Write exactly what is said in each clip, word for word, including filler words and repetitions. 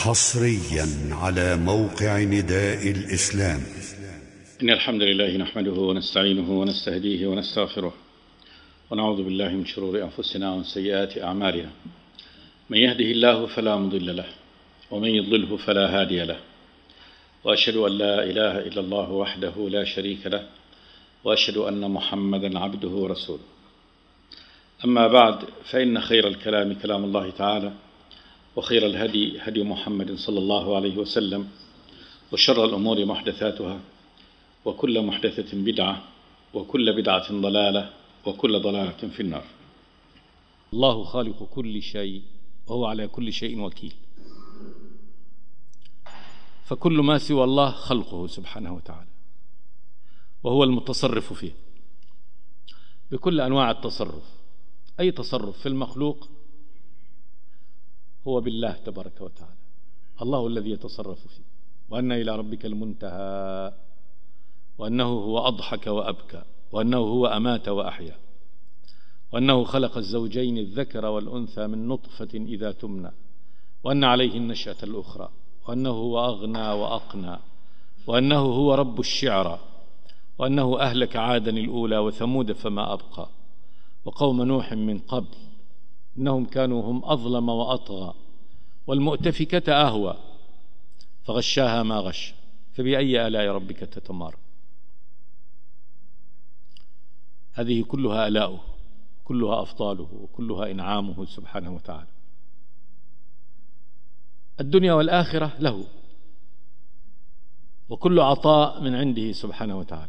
حصريا على موقع نداء الإسلام. إن الحمد لله نحمده ونستعينه ونستهديه ونستغفره ونعوذ بالله من شرور أنفسنا ومن سيئات أعمالنا. من يهده الله فلا مضل له ومن يضلله فلا هادي له، وأشهد أن لا إله إلا الله وحده لا شريك له، وأشهد أن محمدا عبده ورسوله. أما بعد، فإن خير الكلام كلام الله تعالى، وخير الهدي هدي محمد صلى الله عليه وسلم، وشر الأمور محدثاتها، وكل محدثة بدعة، وكل بدعة ضلالة، وكل ضلالة في النار. الله خالق كل شيء وهو على كل شيء وكيل، فكل ما سوى الله خلقه سبحانه وتعالى، وهو المتصرف فيه بكل أنواع التصرف. أي تصرف في المخلوق هو بالله تبارك وتعالى، الله الذي يتصرف فيه. وأن إلى ربك المنتهى، وأنه هو أضحك وأبكى، وأنه هو أمات وأحيا، وأنه خلق الزوجين الذكر والأنثى من نطفة إذا تمنى، وأن عليه النشأة الأخرى، وأنه هو أغنى وأقنى، وأنه هو رب الشعرى، وأنه أهلك عادا الأولى وثمود فما أبقى، وقوم نوح من قبل إنهم كانوا هم أظلم وأطغى، والمؤتفكة أهوى فغشاها ما غش، فبأي آلاء ربك تتمارى. هذه كلها آلاؤه، كلها أفضاله، وكلها إنعامه سبحانه وتعالى. الدنيا والآخرة له، وكل عطاء من عنده سبحانه وتعالى.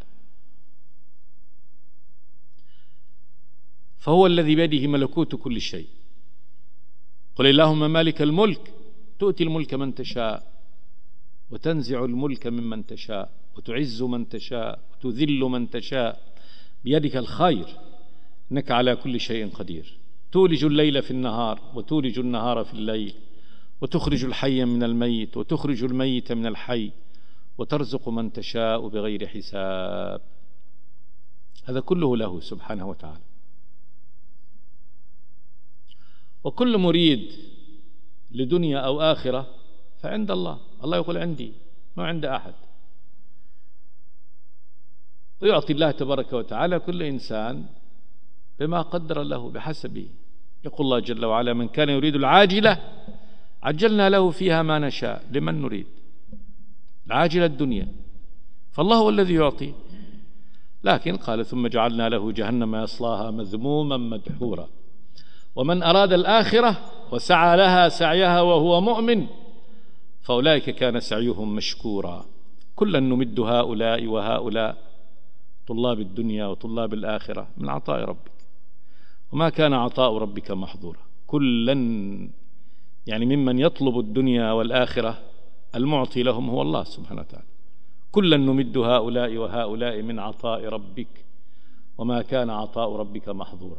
فهو الذي بيده ملكوت كل شيء. قل اللهم مالك الملك تؤتي الملك من تشاء، وتنزع الملك ممن تشاء، وتعز من تشاء، وتذل من تشاء، بيدك الخير، إنك على كل شيء قدير. تولج الليل في النهار، وتولج النهار في الليل، وتخرج الحي من الميت، وتخرج الميت من الحي، وترزق من تشاء بغير حساب. هذا كله له سبحانه وتعالى. وكل مريد لدنيا أو آخرة فعند الله. الله يقول عندي، ما عند أحد. ويعطي الله تبارك وتعالى كل إنسان بما قدر له بحسبه. يقول الله جل وعلا: من كان يريد العاجلة عجلنا له فيها ما نشاء لمن نريد. العاجلة الدنيا، فالله هو الذي يعطي. لكن قال: ثم جعلنا له جهنم يصلاها مذموما مدحورا. ومن أراد الآخرة وسعى لها سعيها وهو مؤمن فأولئك كان سعيهم مشكورا. كلا نمد هؤلاء وهؤلاء، طلاب الدنيا وطلاب الآخرة، من عطاء ربك، وما كان عطاء ربك محظورا. كلا يعني ممن يطلب الدنيا والآخرة المعطي لهم هو الله سبحانه وتعالى. كلا نمد هؤلاء وهؤلاء من عطاء ربك، وما كان عطاء ربك محظورا.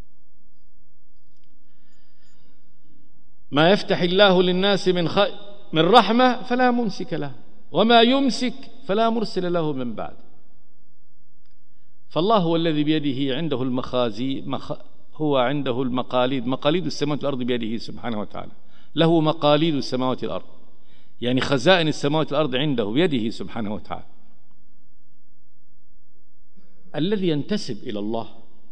ما يفتح الله للناس من خ... من رحمة فلا ممسك له، وما يمسك فلا مرسل له من بعد. فالله هو الذي بيده عنده المخازي مخ... هو عنده المقاليد، مقاليد السماوات والأرض بيده سبحانه وتعالى. له مقاليد السماوات والأرض، يعني خزائن السماوات والأرض عنده بيده سبحانه وتعالى. الذي ينتسب إلى الله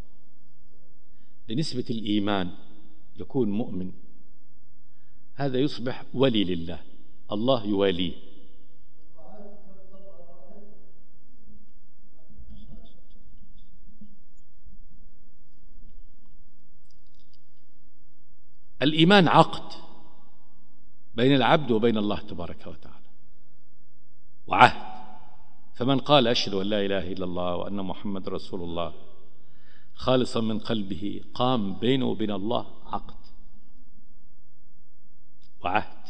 بنسبة الإيمان يكون مؤمن، هذا يصبح ولي لله، الله يواليه. الإيمان عقد بين العبد وبين الله تبارك وتعالى، وعهد. فمن قال أشهد أن لا إله إلا الله وأن محمد رسول الله خالصا من قلبه، قام بينه وبين الله عقد وعهد،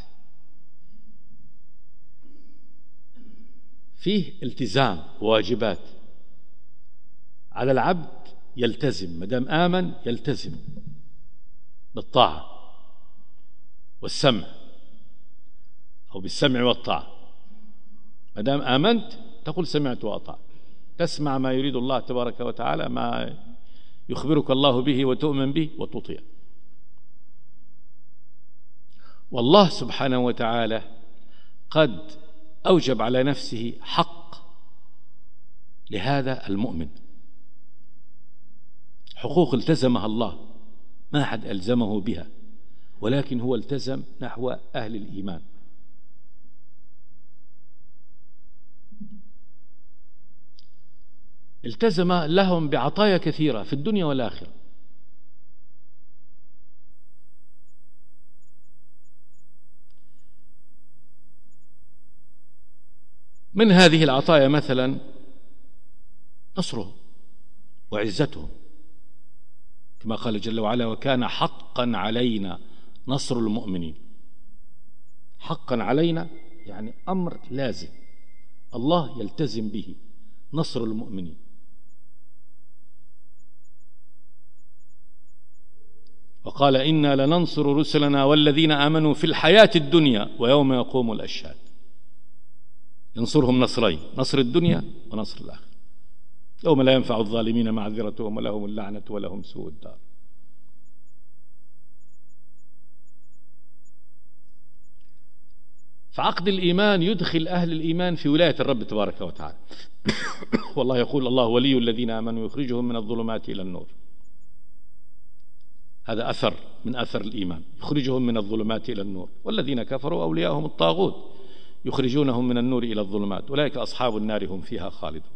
فيه التزام وواجبات على العبد. يلتزم، مدام آمن يلتزم بالطاعة والسمع، أو بالسمع والطاعة. مدام آمنت تقول سمعت وأطعت، تسمع ما يريد الله تبارك وتعالى، ما يخبرك الله به، وتؤمن به وتطيع. والله سبحانه وتعالى قد أوجب على نفسه حق لهذا المؤمن، حقوق التزمها الله، ما أحد ألزمه بها، ولكن هو التزم نحو أهل الإيمان. التزم لهم بعطايا كثيرة في الدنيا والآخرة. من هذه العطايا مثلا نصره وعزته، كما قال جل وعلا: وكان حقا علينا نصر المؤمنين. حقا علينا يعني أمر لازم الله يلتزم به، نصر المؤمنين. وقال: إنا لننصر رسلنا والذين آمنوا في الحياة الدنيا ويوم يقوم الأشهاد. ينصرهم نصرين: نصر الدنيا ونصر الآخرة، يوم لا ينفع الظالمين معذرتهم ولهم اللعنة ولهم سوء الدار. فعقد الإيمان يدخل أهل الإيمان في ولاية الرب تبارك وتعالى. والله يقول: الله ولي الذين آمنوا يخرجهم من الظلمات إلى النور. هذا أثر من أثر الإيمان، يخرجهم من الظلمات إلى النور. والذين كفروا أولياءهم الطاغوت يخرجونهم من النور إلى الظلمات أولئك أصحاب النار هم فيها خالدون.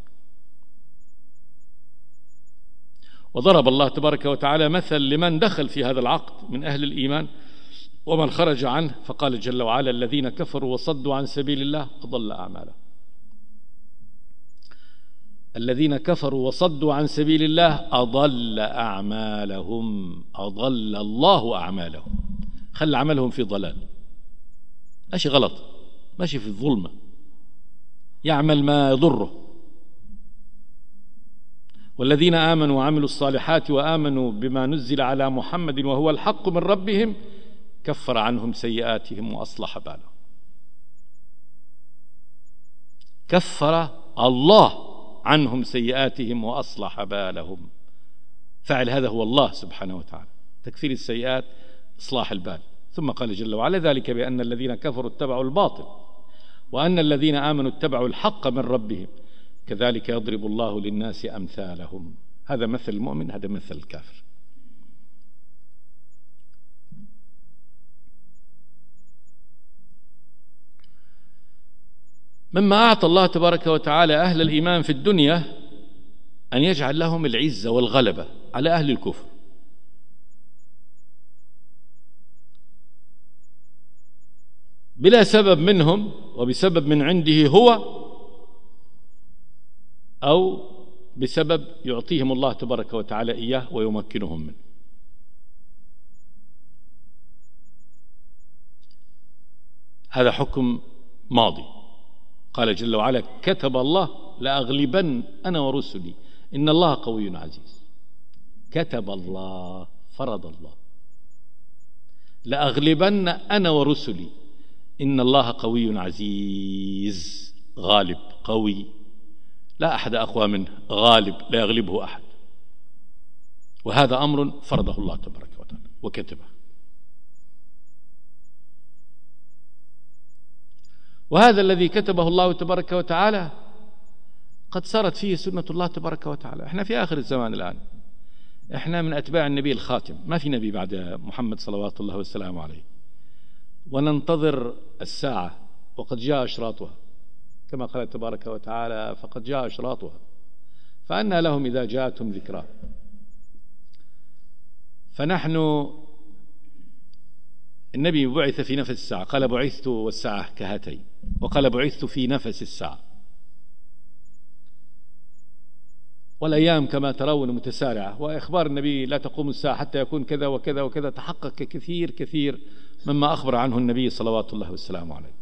وضرب الله تبارك وتعالى مثل لمن دخل في هذا العقد من أهل الإيمان ومن خرج عنه، فقال جل وعلا: الذين كفروا وصدوا عن سبيل الله أضل أعمالهم. الذين كفروا وصدوا عن سبيل الله أضل أعمالهم، أضل الله أعمالهم، خلى عملهم في ضلال، ماشي غلط، ماشي في الظلمة، يعمل ما يضره. والذين آمنوا وعملوا الصالحات وآمنوا بما نزل على محمد وهو الحق من ربهم كفر عنهم سيئاتهم وأصلح بالهم. كفر الله عنهم سيئاتهم وأصلح بالهم. فعل هذا هو الله سبحانه وتعالى، تكفير السيئات، إصلاح البال. ثم قال جل وعلا: ذلك بأن الذين كفروا اتبعوا الباطل وأن الذين آمنوا اتبعوا الحق من ربهم كذلك يضرب الله للناس أمثالهم. هذا مثل المؤمن، هذا مثل الكافر. مما أعطى الله تبارك وتعالى أهل الإيمان في الدنيا أن يجعل لهم العزة والغلبة على أهل الكفر. بلا سبب منهم وبسبب من عنده هو، أو بسبب يعطيهم الله تبارك وتعالى إياه ويمكنهم منه. هذا حكم ماضي. قال جل وعلا: كتب الله لأغلبن أنا ورسلي إن الله قوي عزيز. كتب الله، فرض الله، لأغلبن أنا ورسلي إن الله قوي عزيز، غالب قوي، لا أحد أقوى منه، غالب لا يغلبه أحد. وهذا أمر فرضه الله تبارك وتعالى وكتبه. وهذا الذي كتبه الله تبارك وتعالى قد صارت فيه سنة الله تبارك وتعالى. احنا في آخر الزمان الآن، احنا من أتباع النبي الخاتم، ما في نبي بعد محمد صلوات الله والسلام عليه، وننتظر الساعة وقد جاء أشراطها، كما قال تبارك وتعالى: فقد جاء أشراطها فأنى لهم إذا جاءتهم ذكرى. فنحن، النبي بعث في نفس الساعة، قال: بعثت والساعة كهاتين، وقال: بعثت في نفس الساعة. والأيام كما ترون متسارعة، وإخبار النبي لا تقوم الساعة حتى يكون كذا وكذا وكذا تحقق كثير كثير مما أخبر عنه النبي صلوات الله والسلام عليه.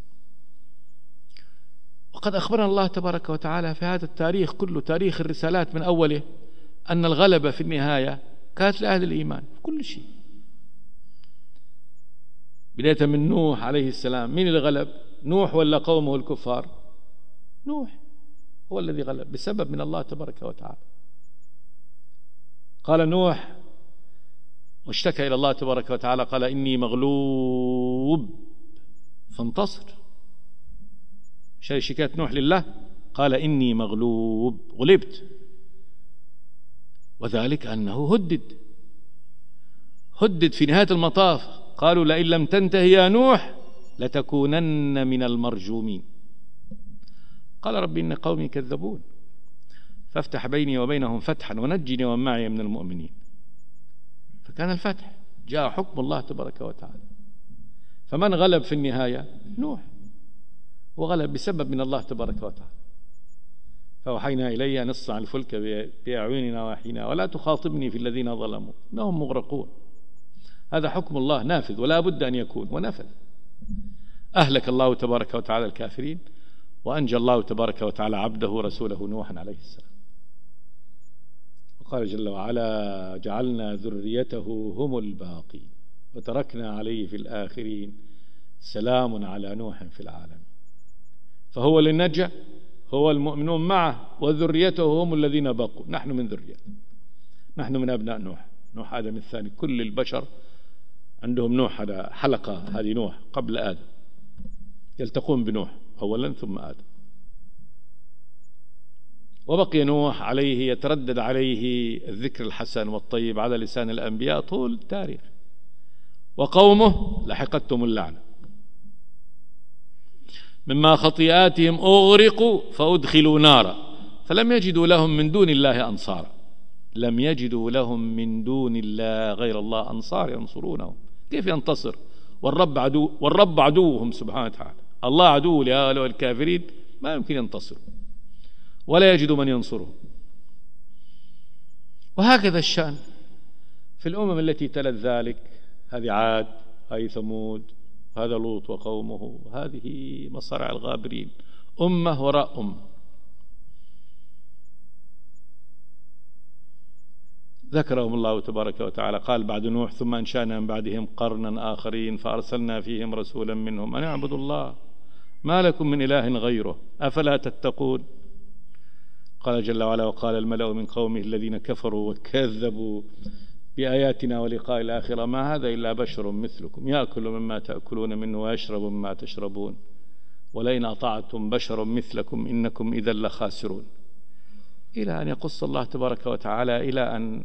وقد أخبرنا الله تبارك وتعالى في هذا التاريخ كله، تاريخ الرسالات من أوله، أن الغلبة في النهاية كانت لأهل الإيمان في كل شيء. بداية من نوح عليه السلام، مين اللي غلب؟ نوح ولا قومه الكفار؟ نوح هو الذي غلب بسبب من الله تبارك وتعالى. قال نوح: واشتكى إلى الله تبارك وتعالى قال إني مغلوب فانتصر. شكاية نوح لله قال إني مغلوب غلبت، وذلك أنه هدد هدد في نهاية المطاف قالوا لئن لم تنتهي يا نوح لتكونن من المرجومين. قال ربي إن قومي كذبون فافتح بيني وبينهم فتحا ونجني ومن معي من المؤمنين. فكان الفتح، جاء حكم الله تبارك وتعالى. فمن غلب في النهاية؟ نوح، وغلب بسبب من الله تبارك وتعالى. فأوحينا إلي أن اصنع الفلك بأعيننا وحينا ولا تخاطبني في الذين ظلموا إنهم مغرقون. هذا حكم الله نافذ ولا بد أن يكون، ونفذ. أهلك الله تبارك وتعالى الكافرين، وأنجى الله تبارك وتعالى عبده رسوله نوحا عليه السلام. وقال جل وعلا جعلنا ذريته هم الباقين وتركنا عليه في الآخرين سلام على نوح في العالمين. فهو للنجا، هو المؤمنون معه، وذريته هم الذين بقوا. نحن من ذريته، نحن من أبناء نوح. نوح آدم الثاني. كل البشر عندهم نوح، هذا حلقة، هذه نوح قبل آدم، يلتقون بنوح أولا ثم آدم. وبقي نوح عليه يتردد عليه الذكر الحسن والطيب على لسان الأنبياء طول التاريخ. وقومه لحقتهم اللعنة مما خطيئاتهم أغرقوا فأدخلوا نارا فلم يجدوا لهم من دون الله أنصارا. لم يجدوا لهم من دون الله غير الله أنصار ينصرونهم. كيف ينتصر والرب عدو والرب عدوهم سبحانه وتعالى؟ الله عدو لهؤلاء الكافرين، ما يمكن ينتصروا ولا يجدوا من ينصرهم. وهكذا الشأن في الأمم التي تلت ذلك. هذه عاد، هذه ثمود، هذا لوط وقومه، هذه مصارع الغابرين، أمة وراء أمة. ذكرهم الله تبارك وتعالى قال بعد نوح ثم أنشأنا من بعدهم قرنا آخرين فأرسلنا فيهم رسولا منهم أن اعبدوا الله ما لكم من إله غيره أفلا تتقون. قال جل وعلا وقال الملأ من قومه الذين كفروا وكذبوا بآياتنا ولقاء الآخرة ما هذا إلا بشر مثلكم يأكل مما تأكلون منه ويشرب مما تشربون ولئن أطعتم بشر مثلكم إنكم إذا لخاسرون. إلى أن يقص الله تبارك وتعالى إلى أن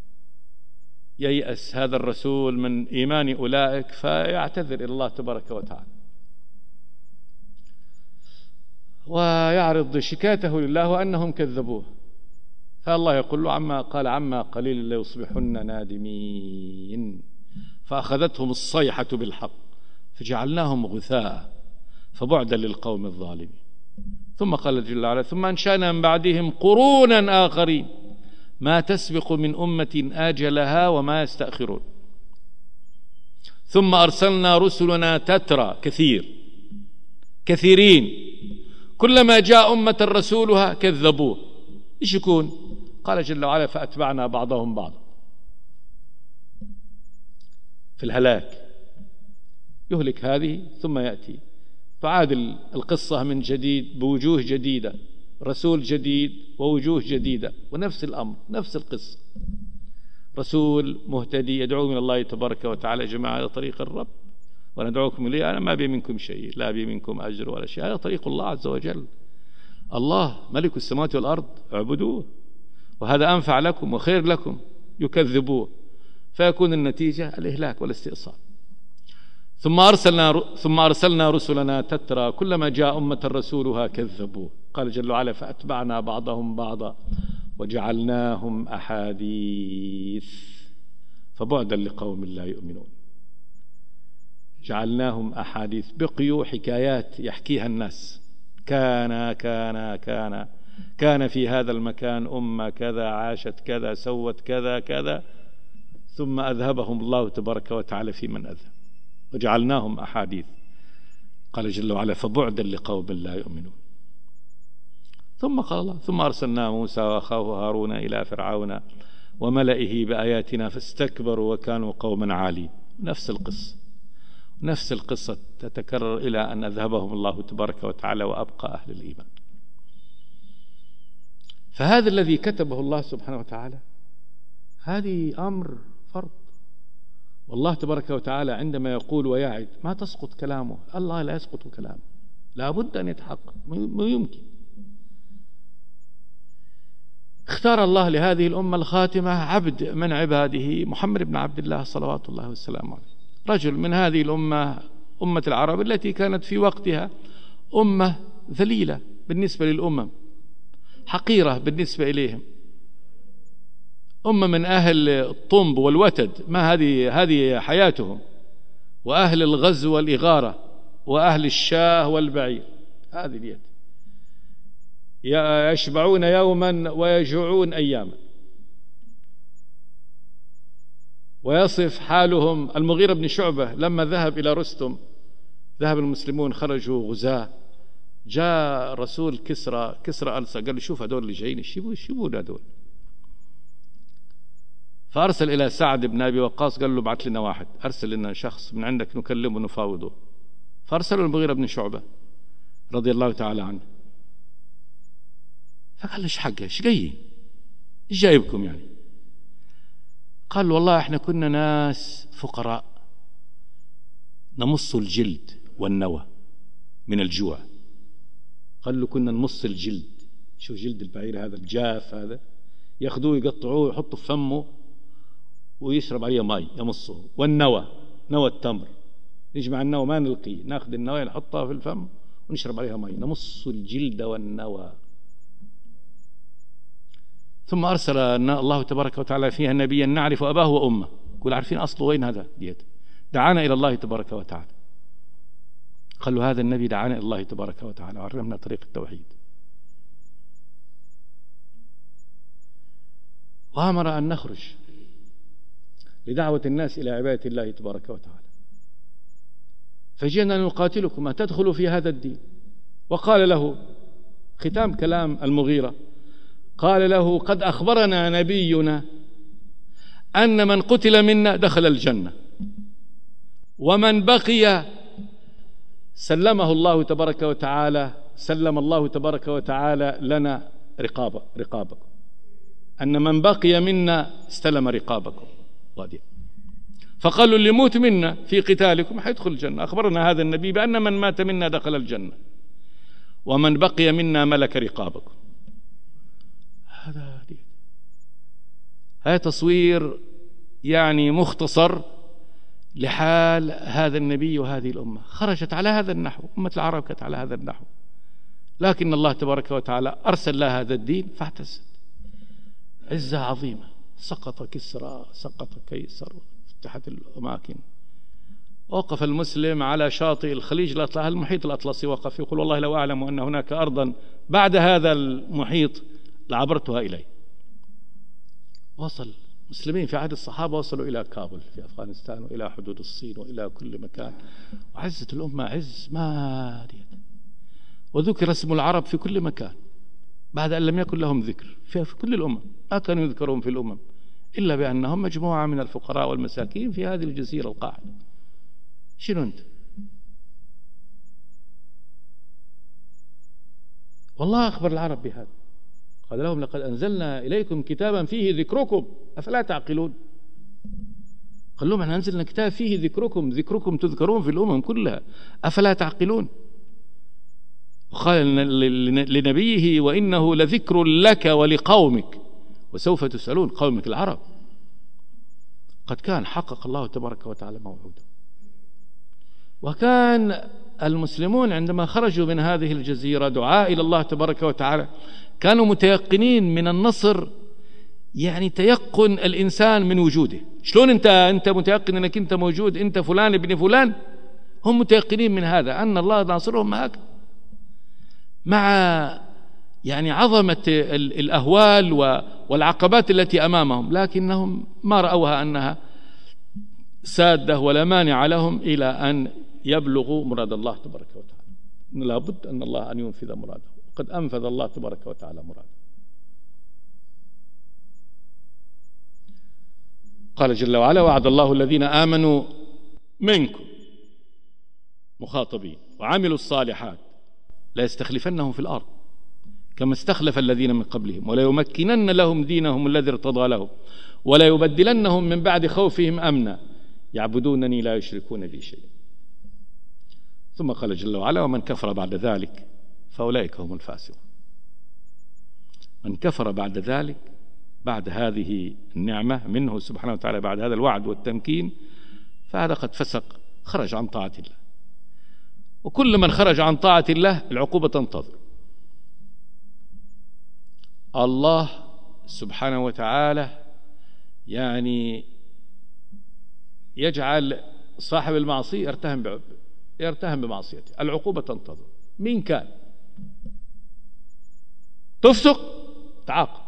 ييأس هذا الرسول من إيمان أولئك فيعتذر إلى الله تبارك وتعالى ويعرض شكايته لله وأنهم كذبوه. فالله يقول له عما قال عما قليل ليصبحن نادمين فأخذتهم الصيحة بالحق فجعلناهم غثاء فبعدا للقوم الظالمين. ثم قال جل وعلا ثم أنشأنا من بعدهم قرونا آخرين ما تسبق من أمة آجلها وما يستأخرون ثم أرسلنا رسلنا تترى كثير كثيرين كلما جاء أمة رسولها كذبوه. إيش يكون؟ قال جل وعلا فأتبعنا بعضهم بعضا في الهلاك، يهلك هذه ثم يأتي تعاد القصة من جديد بوجوه جديدة، رسول جديد ووجوه جديدة، ونفس الأمر نفس القصة. رسول مهتدي يدعو من الله تبارك وتعالى جماعة على طريق الرب وندعوكم إليه أنا ما بي منكم شيء لا بي منكم أجر ولا شيء. هذا طريق الله عز وجل. الله ملك السماوات والأرض اعبدوه وهذا أنفع لكم وخير لكم. يكذبوه فيكون النتيجة الإهلاك والاستئصال. ثم أرسلنا ثم أرسلنا رسلنا تترى كلما جاء أمة رسولها كذبوه. قال جل وعلا فأتبعنا بعضهم بعضا وجعلناهم أحاديث فبعدا لقوم لا يؤمنون. جعلناهم أحاديث، بقيوا حكايات يحكيها الناس. كان كان كان كان في هذا المكان أمة كذا عاشت كذا سوت كذا كذا ثم أذهبهم الله تبارك وتعالى في من أذهب وجعلناهم أحاديث. قال جل وعلا فبعدا لقوم لا يؤمنون. ثم قال الله ثم أرسلنا موسى وأخاه هارون إلى فرعون وملئه بآياتنا فاستكبروا وكانوا قوما عالين. نفس القصة نفس القصة تتكرر إلى أن أذهبهم الله تبارك وتعالى وأبقى أهل الإيمان. فهذا الذي كتبه الله سبحانه وتعالى هذه أمر فرض والله تبارك وتعالى عندما يقول ويعد ما تسقط كلامه. الله لا يسقط كلامه، لا بد أن يتحقق، ما يمكن. اختار الله لهذه الأمة الخاتمة عبد من عباده محمد بن عبد الله صلوات الله والسلام عليه، رجل من هذه الأمة، أمة العرب التي كانت في وقتها أمة ذليلة بالنسبة للأمم، حقيرة بالنسبة إليهم، أمة من أهل الطنب والوتد، ما هذه هذه حياتهم، وأهل الغزو والإغارة، وأهل الشاه والبعير، هذه اليد، يشبعون يوما ويجوعون أياما. ويصف حالهم المغيرة بن شعبة لما ذهب إلى رستم، ذهب المسلمون خرجوا غزاة، جاء رسول كسرى كسرى أرسل قال له شوف هذول اللي جايين شيبوا شيبوا هذول، فأرسل إلى سعد بن أبي وقاص قال له بعث لنا واحد، أرسل لنا شخص من عندك نكلمه ونفاوضه. فأرسلوا المغيرة بن شعبة رضي الله تعالى عنه، فقال ايش حقه ايش جاي ايش جايبكم يعني؟ قال والله احنا كنا ناس فقراء نمص الجلد والنوى من الجوع. قال له كنا نمص الجلد، شوف جلد البعير هذا الجاف هذا، ياخذوه يقطعوه ويحطوا في فمه ويشرب عليه ماء يمصه، والنوى نوى التمر نجمع النوى ما نلقيه، ناخذ النوى نحطها في الفم ونشرب عليها ماء، نمص الجلد والنوى. ثم أرسل الله تبارك وتعالى فيها نبيا نعرف أباه وأمه، يقول عارفين أصله وين هذا ديت، دعانا إلى الله تبارك وتعالى. قال له هذا النبي دعانا إلى الله تبارك وتعالى وعلمنا طريق التوحيد، وأمر أن نخرج لدعوة الناس إلى عبادة الله تبارك وتعالى، فجئنا نقاتلكم أن تدخلوا في هذا الدين. وقال له ختام كلام المغيرة، قال له قد أخبرنا نبينا أن من قتل منا دخل الجنة، ومن بقي سلمه الله تبارك وتعالى سلم الله تبارك وتعالى لنا رقابة رقابكم، أن من بقي منا استلم رقابكم. فقالوا اللي يموت منا في قتالكم حيدخل الجنة. أخبرنا هذا النبي بأن من مات منا دخل الجنة، ومن بقي منا ملك رقابكم. هذا هذا تصوير يعني مختصر لحال هذا النبي وهذه الأمة. خرجت على هذا النحو، أمة العرب كانت على هذا النحو، لكن الله تبارك وتعالى أرسل لها هذا الدين فاعتزت عزة عظيمة. سقط كسرى، سقط قيصر، فتحت الأماكن. وقف المسلم على شاطئ الخليج الأطلسي، المحيط الأطلسي، وقف يقول والله لو أعلم أن هناك أرضا بعد هذا المحيط لعبرتها إليه. وصل مسلمين في عهد الصحابة وصلوا إلى كابل في أفغانستان وإلى حدود الصين وإلى كل مكان، وعزت الأمة عز ما ديت. وذكر اسم العرب في كل مكان بعد أن لم يكن لهم ذكر في كل الأمم، ما كانوا يذكرون في الأمم إلا بأنهم مجموعة من الفقراء والمساكين في هذه الجزيرة القاعدة. شنو أنت؟ والله أخبر العرب بهذا، قال لهم لقد أنزلنا إليكم كتابا فيه ذكركم أفلا تعقلون. قال لهم احنا أنزلنا كتاب فيه ذكركم، ذكركم تذكرون في الأمم كلها أفلا تعقلون. وقال لنبيه وإنه لذكر لك ولقومك وسوف تسألون، قومك العرب. قد كان حقق الله تبارك وتعالى موعوده. وكان المسلمون عندما خرجوا من هذه الجزيرة دعاء إلى الله تبارك وتعالى كانوا متيقنين من النصر، يعني تيقن الإنسان من وجوده. شلون أنت أنت متيقن أنك أنت موجود، أنت فلان ابن فلان؟ هم متيقنين من هذا أن الله ناصرهم معك، مع يعني عظمة الأهوال والعقبات التي أمامهم، لكنهم ما رأوها أنها سادة ولا مانع لهم إلى أن يبلغوا مراد الله تبارك وتعالى. لا بد أن الله أن ينفذ مراده، وقد أنفذ الله تبارك وتعالى مراده. قال جل وعلا وعد الله الذين آمنوا منكم مخاطبين وعملوا الصالحات لا يستخلفنهم في الأرض كما استخلف الذين من قبلهم ولا يمكنن لهم دينهم الذي ارتضى لهم ولا يبدلنهم من بعد خوفهم أمنا يعبدونني لا يشركون بي شيئا. ثم قال جل وعلا: ومن كفر بعد ذلك فأولئك هم الفاسقون. من كفر بعد ذلك، بعد هذه النعمة منه سبحانه وتعالى، بعد هذا الوعد والتمكين، فهذا قد فسق، خرج عن طاعة الله. وكل من خرج عن طاعة الله العقوبة تنتظر. الله سبحانه وتعالى يعني يجعل صاحب المعصية يرتهم يرتهم بمعصيته، العقوبة تنتظر. مين كان تفسق تعاقب،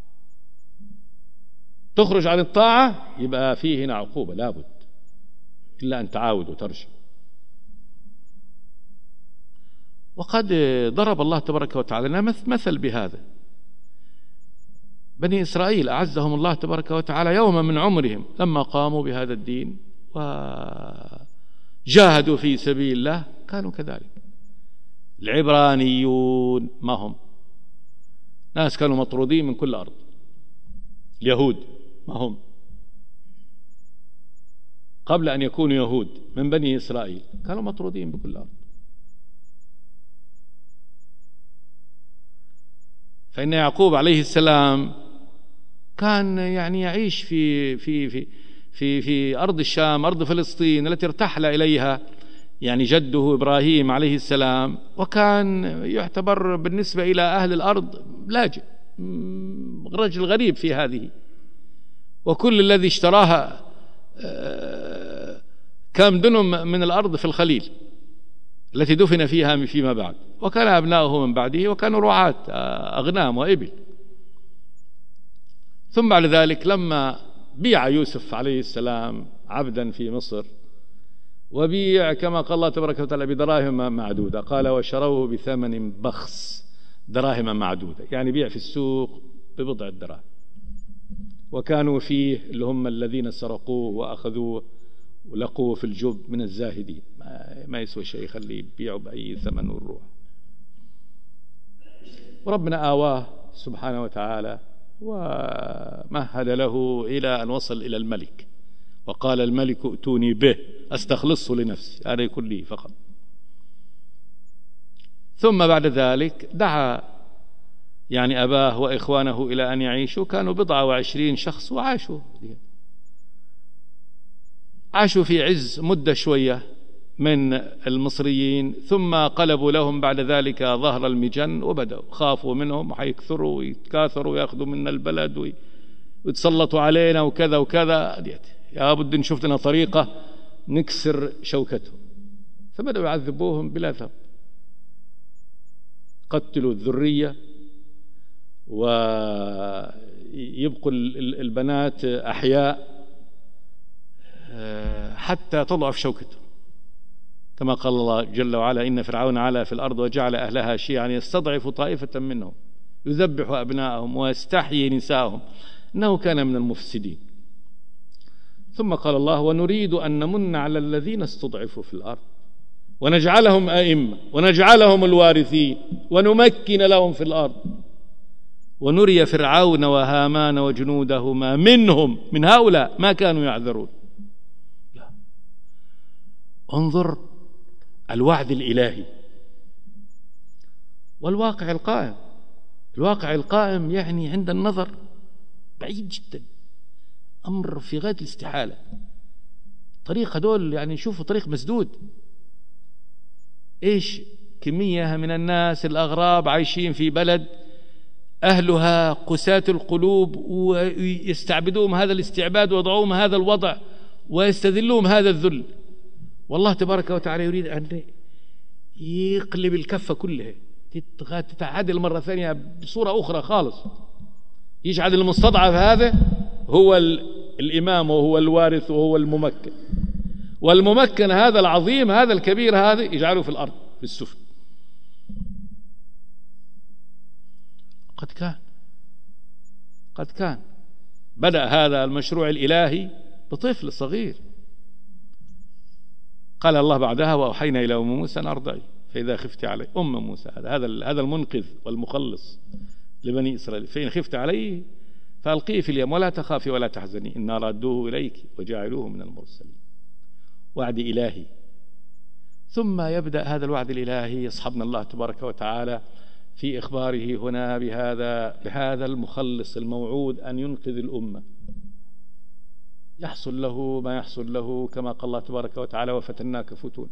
تخرج عن الطاعة يبقى فيه هنا عقوبة لابد، إلا أن تعاود وترجع. وقد ضرب الله تبارك وتعالى لنا مثل بهذا. بني إسرائيل أعزهم الله تبارك وتعالى يوما من عمرهم لما قاموا بهذا الدين وجاهدوا في سبيل الله، كانوا كذلك. العبرانيون ما هم ناس كانوا مطرودين من كل أرض. اليهود ما هم قبل أن يكونوا يهود من بني إسرائيل كانوا مطرودين بكل أرض. فإن يعقوب عليه السلام كان يعني يعيش في في في في في أرض الشام، أرض فلسطين التي ارتحل إليها يعني جده إبراهيم عليه السلام، وكان يعتبر بالنسبة إلى أهل الأرض لاجئ، رجل غريب في هذه. وكل الذي اشتراها كام دنم من الأرض في الخليل التي دفن فيها فيما بعد، وكان أبناؤه من بعده وكانوا رعاة أغنام وإبل. ثم بعد ذلك لما بيع يوسف عليه السلام عبدا في مصر، وبيع كما قال الله تبارك وتعالى بدراهم معدودة، قال وشروه بثمن بخس، دراهم معدودة، يعني بيع في السوق ببضع الدراهم. وكانوا فيه اللي هم الذين سرقوه وأخذوه ولقوه في الجب من الزاهدين، ما يسوى شيء، خليه يبيعوا بأي ثمن والروح. وربنا آواه سبحانه وتعالى ومهد له إلى أن وصل إلى الملك، وقال الملك ائتوني به أستخلصه لنفسي، هذا يكون لي فقط. ثم بعد ذلك دعا يعني أباه وإخوانه إلى أن يعيشوا، كانوا بضعة وعشرين شخص وعاشوا عاشوا في عز مدة شوية من المصريين، ثم قلبوا لهم بعد ذلك ظهر المجن، وبدأوا خافوا منهم وحيكثروا ويتكاثروا ويأخذوا منا البلد ويتسلطوا علينا وكذا وكذا، يا بد نشوف لنا طريقة نكسر شوكتهم. فبدأوا يعذبوهم بلا ذنب، قتلوا الذرية ويبقوا البنات أحياء حتى تضعف شوكتهم، كما قال الله جل وعلا إن فرعون علا في الأرض وجعل أهلها شيعا يستضعف طائفة منهم يذبح أبناءهم ويستحيي نساءهم إنه كان من المفسدين. ثم قال الله ونريد أن نمن على الذين استضعفوا في الأرض ونجعلهم أئمة ونجعلهم الوارثين ونمكن لهم في الأرض ونري فرعون وهامان وجنودهما منهم من هؤلاء ما كانوا يعذرون. انظر الوعد الإلهي والواقع القائم. الواقع القائم يعني عند النظر بعيد جدا، أمر في غاية الاستحالة. طريق هدول يعني شوفوا طريق مسدود، إيش كمية من الناس الأغراب عايشين في بلد أهلها قساة القلوب، ويستعبدوهم هذا الاستعباد ويضعوهم هذا الوضع ويستذلوهم هذا الذل. والله تبارك وتعالى يريد أن يقلب الكفة كلها، تتعادل مرة ثانية بصورة أخرى خالص، يجعل المستضعف هذا هو الإمام وهو الوارث وهو الممكن، والممكن هذا العظيم هذا الكبير هذا يجعله في الأرض في السفل. قد كان قد كان بدأ هذا المشروع الإلهي بطفل صغير. قال الله بعدها وأوحينا إلى أم موسى أن أرضعي فإذا خفت عليه، أم موسى هذا هذا المنقذ والمخلص لبني إسرائيل، فإن خفت عليه فألقيه في اليم ولا تخافي ولا تحزني إنا رادوه إليك وجعلوه من المرسلين. وعد إلهي، ثم يبدأ هذا الوعد الإلهي يصحبنا الله تبارك وتعالى في إخباره هنا بهذا بهذا المخلص الموعود أن ينقذ الأمة، يحصل له ما يحصل له كما قال الله تبارك وتعالى: وفتناك فتونا.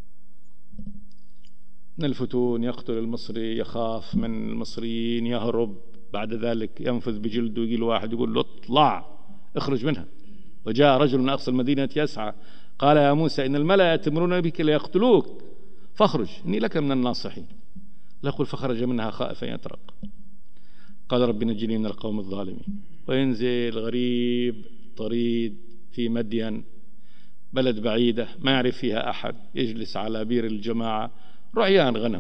من الفتون يقتل المصري، يخاف من المصريين، يهرب، بعد ذلك ينفذ بجلده، يجي له واحد يقول له اطلع اخرج منها. وجاء رجل من أقصى المدينة يسعى قال: يا موسى إن الملأ يأتمرون بك ليقتلوك فاخرج إني لك من الناصحين. لا يقول فخرج منها خائفا يترقب، قال: رب نجني من القوم الظالمين. وينزل غريب طريد في مدين، بلد بعيدة ما يعرف فيها أحد، يجلس على بير الجماعة، رعيان غنم.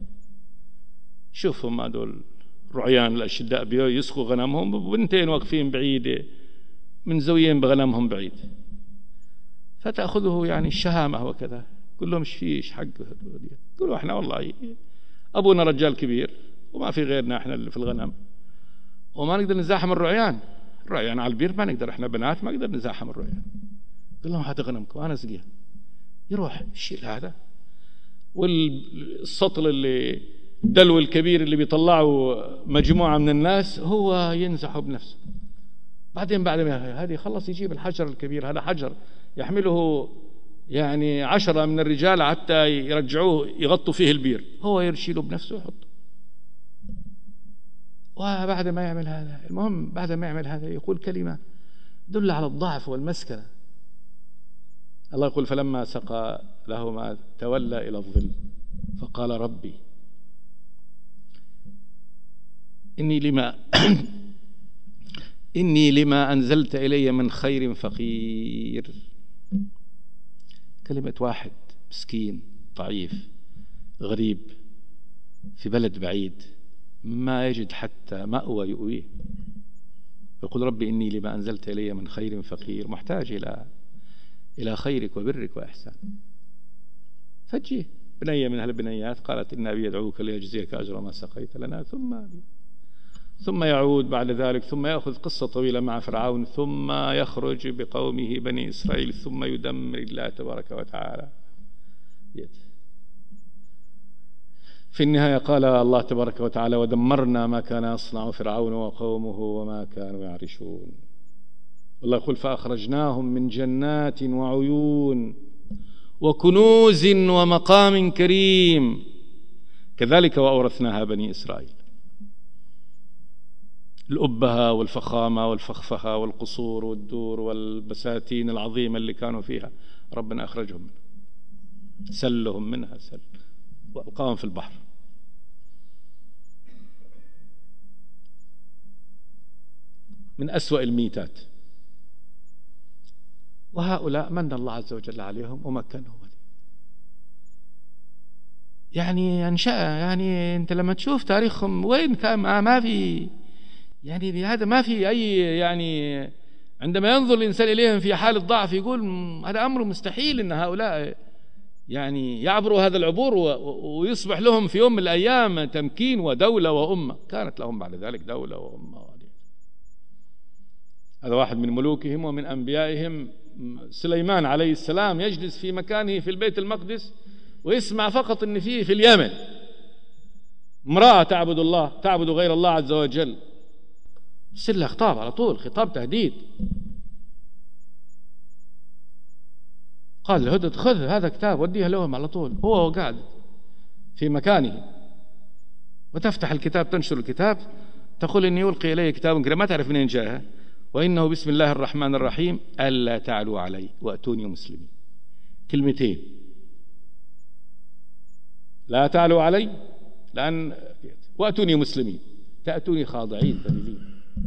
شوفهم هذول رعيان الأشداء بيسقوا غنمهم، وبنتين واقفين بعيدة منزويين بغنمهم بعيد، فتأخذه يعني الشهامة وكذا. قل لهم: ايش فيه؟ ايش حق؟ قلوا: احنا والله أبونا رجال كبير وما في غيرنا احنا اللي في الغنم، وما نقدر نزاحم الرعيان، الرعيان على البير ما نقدر، احنا بنات ما نقدر نزاحم الرعيان. قل لهم: هات غنمكم أنا أسقيها. يروح الشيء هذا، والسطل اللي الدلو الكبير اللي بيطلعوا مجموعة من الناس هو ينزحه بنفسه. بعدين بعد ما هذه خلص يجيب الحجر الكبير، هذا حجر يحمله يعني عشرة من الرجال حتى يرجعوه يغطوا فيه البير، هو يرشيله بنفسه ويحطه. وبعد ما يعمل هذا، المهم بعد ما يعمل هذا يقول كلمة دل على الضعف والمسكنة. الله يقول: فلما سقى لهما تولى إلى الظل فقال: ربي إني لما إني لما أنزلت إلي من خير فقير. كلمة واحد مسكين ضعيف غريب في بلد بعيد ما يجد حتى مأوى يؤويه، يقول: ربي إني لما أنزلت إلي من خير فقير، محتاج إلى إلى خيرك وبرك وإحسان. فجيه بنية من هالبنيات قالت: إن أبي يدعوك ليجزيك أجر ما سقيت لنا، ثم ثم يعود بعد ذلك، ثم يأخذ قصة طويلة مع فرعون، ثم يخرج بقومه بني إسرائيل، ثم يدمر الله تبارك وتعالى. في النهاية قال الله تبارك وتعالى: ودمرنا ما كان يصنع فرعون وقومه وما كانوا يعرشون. والله يقول: فأخرجناهم من جنات وعيون وكنوز ومقام كريم كذلك وأورثناها بني إسرائيل. الأبهة والفخامة والفخفخة والقصور والدور والبساتين العظيمة اللي كانوا فيها ربنا أخرجهم منها، سلهم منها سل وألقاهم في البحر. من أسوأ الميتات. وهؤلاء من الله عز وجل عليهم ومكنهم. يعني أنشأ يعني أنت لما تشوف تاريخهم وين كان ما في يعني هذا ما في أي يعني عندما ينظر الإنسان إليهم في حال الضعف يقول هذا أمر مستحيل أن هؤلاء يعني يعبروا هذا العبور ويصبح لهم في يوم من الأيام تمكين ودولة وأمة. كانت لهم بعد ذلك دولة وأمة. هذا واحد من ملوكهم ومن أنبيائهم سليمان عليه السلام يجلس في مكانه في البيت المقدس ويسمع فقط أن فيه في اليمن امرأة تعبد الله تعبد غير الله عز وجل، يصير له خطاب على طول، خطاب تهديد. قال الهدد خذ هذا كتاب وديها لهم على طول، هو قاعد في مكانه، وتفتح الكتاب تنشر الكتاب تقول إني يلقي إلي كتاب كريم، ما تعرف منين جاءها، وإنه بسم الله الرحمن الرحيم ألا تعلوا علي وأتوني مسلمين. كلمتين، لا تعلوا علي لأن وأتوني مسلمين، تأتوني خاضعين ذليلين.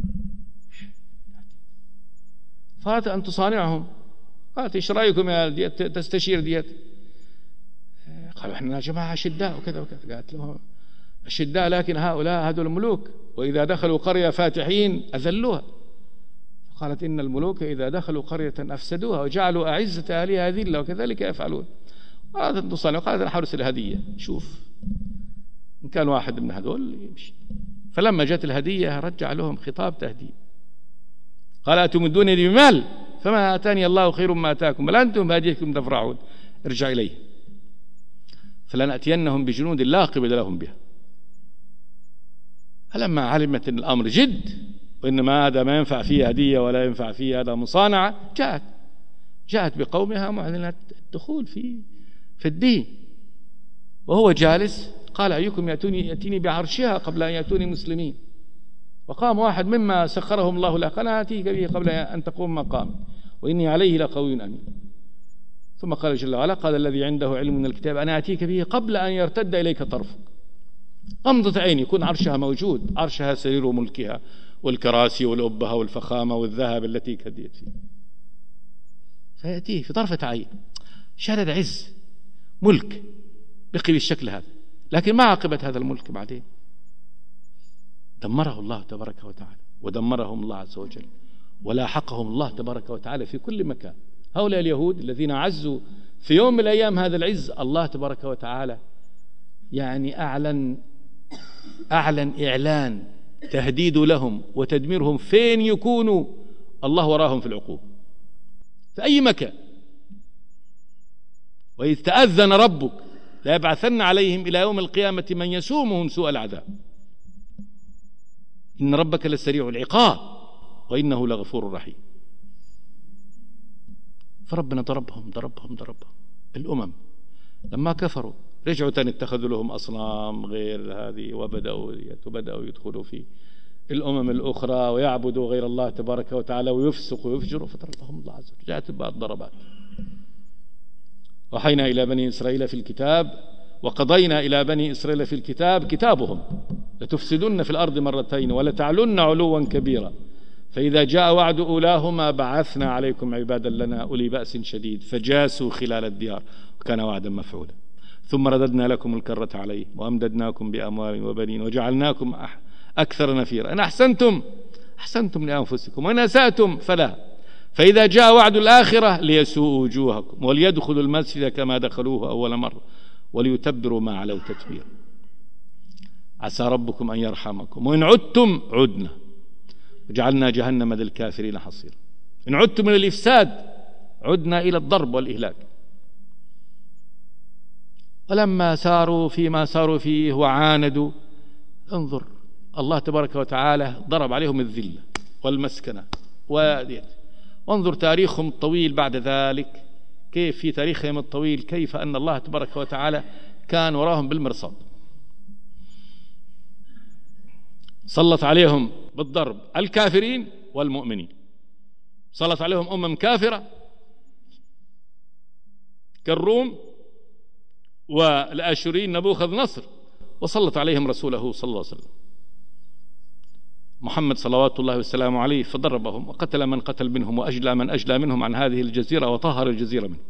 فات أن تصانعهم، قالت إيش رأيكم يا ديت تستشير ديت؟ قالوا إحنا يا جماعة أشداء وكذا وكذا. قالت لهم أشداء لكن هؤلاء هذول الملوك وإذا دخلوا قرية فاتحين أذلوها. قالت إن الملوك إذا دخلوا قرية أفسدوها وجعلوا أعزة أهلها ذلة وكذلك يفعلون. قالت أن تصانع، قالت أنا حرس الهدية، شوف إن كان واحد من هذول يمشي. فلما جت الهدية رجع لهم خطاب تهديد، قال أتمدونني بمال فما آتاني الله خير ما آتاكم بل أنتم بهديكم تفرحون ارجع إليه فلنأتينهم بجنود لا قبل لهم بها. فلما علمت أن الأمر جد وإنما هذا ما ينفع فيه هدية ولا ينفع فيه هذا مصانعة جاءت جاءت بقومها معلنة الدخول في في الدين. وهو جالس قال أيكم يأتوني يأتيني بعرشها قبل أن يأتوني مسلمين. وقام واحد مما سخرهم الله له قال آتيك به قبل أن تقوم مقامي وإني عليه لقوي أمين. ثم قال جل وعلا قال الذي عنده علم من الكتاب أنا آتيك به قبل أن يرتد إليك طرفك. غمضة عين يكون عرشها موجود، عرشها سرير ملكها والكراسي والأبهة والفخامة والذهب التي كديت فيه، فيأتيه في طرفة عين شهد عز ملك بقي بالشكل هذا. لكن ما عاقبة هذا الملك بعدين؟ دمره الله تبارك وتعالى ودمرهم الله عز وجل ولاحقهم الله تبارك وتعالى في كل مكان. هؤلاء اليهود الذين عزوا في يوم من الأيام هذا العز الله تبارك وتعالى يعني أعلن أعلن إعلان تهديد لهم وتدميرهم فين يكونوا الله وراهم في العقوبة في أي مكان. وإذ تأذن ربك لا يبعثن عليهم إلى يوم القيامة من يسومهم سوء العذاب إن ربك لسريع العقاب وإنه لغفور رحيم. فربنا ضربهم ضربهم ضربهم الأمم لما كفروا رجعوا تاني اتخذوا لهم أصنام غير هذه وبدأوا بدأوا يدخلوا في الأمم الأخرى ويعبدوا غير الله تبارك وتعالى ويفسقوا ويفجروا فضربهم الله عز وجل. جاءت بعض ضربات. وحينا إلى بني إسرائيل في الكتاب وقضينا إلى بني إسرائيل في الكتاب كتابهم لتفسدن في الأرض مرتين ولتعلن علوا كبيرا فإذا جاء وعد أولاهما بعثنا عليكم عبادا لنا أولي بأس شديد فجاسوا خلال الديار وكان وعدا مفعولا ثم رددنا لكم الكرة عليه وأمددناكم بأموال وبنين وجعلناكم أكثر نفيرا إن أحسنتم أحسنتم لأنفسكم وإن أسأتم فلا فإذا جاء وعد الآخرة ليسوءوا وجوهكم وليدخلوا المسجد كما دخلوه أول مرة وليتبروا ما علوا تتبيرا عسى ربكم أن يرحمكم وإن عدتم عدنا وجعلنا جهنم للكافرين حصيرا. إن عدتم من الإفساد عدنا إلى الضرب والإهلاك. ولما ساروا فيما ساروا فيه وعاندوا انظر الله تبارك وتعالى ضرب عليهم الذلة والمسكنة وديت. وانظر تاريخهم الطويل بعد ذلك كيف في تاريخهم الطويل كيف أن الله تبارك وتعالى كان وراهم بالمرصاد سلط عليهم بالضرب الكافرين والمؤمنين. سلط عليهم أمم كافرة كالروم والآشوريين نبوخذ نصر وسلط عليهم رسوله صلى الله عليه وسلم محمد صلوات الله والسلام عليه فضربهم وقتل من قتل منهم وأجلى من أجلى منهم عن هذه الجزيرة وطهر الجزيرة منهم.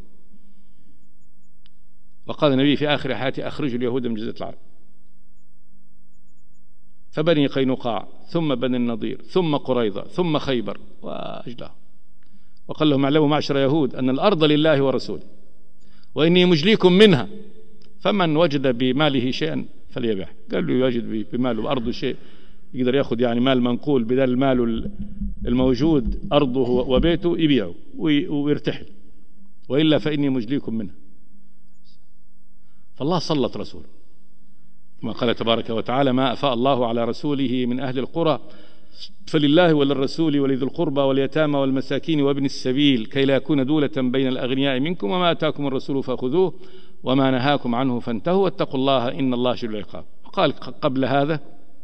وقال النبي في آخر حياته أخرجوا اليهود من جزيرة العرب فبني قينقاع ثم بني النضير ثم قريظة ثم خيبر وأجلاه وقال لهم اعلموا معشر يهود أن الأرض لله ورسوله وإني مجليكم منها فمن وجد بماله شيئا فليبيعه. قال له يوجد بماله بأرضه شيء يقدر يأخذ يعني مال منقول بدل المال الموجود أرضه وبيته يبيعه ويرتحل وإلا فإني مجليكم منها. فالله سلط رسوله كما قال تبارك وتعالى ما أفاء الله على رسوله من أهل القرى فلله وللرسول ولذي القربى واليتامى والمساكين وابن السبيل كي لا يكون دولة بين الأغنياء منكم وما أتاكم الرسول فخذوه وما نهاكم عنه فانتهوا واتقوا الله إن الله شديد العقاب. وقال قبل هذا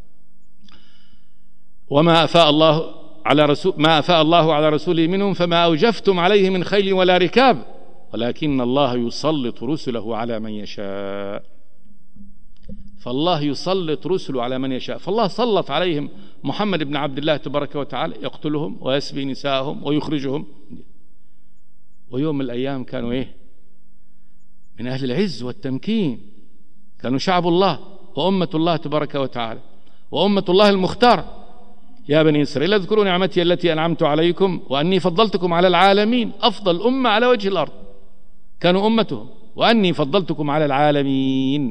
وما أفاء الله على رسول ما أفاء الله على رسوله منهم فما أوجفتم عليه من خيل ولا ركاب ولكن الله يسلط رسله على من يشاء. فالله يسلط رسله على من يشاء. فالله سلط عليهم محمد بن عبد الله تبارك وتعالى يقتلهم ويسبي نساءهم ويخرجهم. ويوم من الأيام كانوا إيه من أهل العز والتمكين كانوا شعب الله وأمة الله تبارك وتعالى وأمة الله المختار. يا بني إسرائيل اذكروا نعمتي التي أنعمت عليكم وأني فضلتكم على العالمين. أفضل أمة على وجه الأرض كانوا أمتهم وأني فضلتكم على العالمين.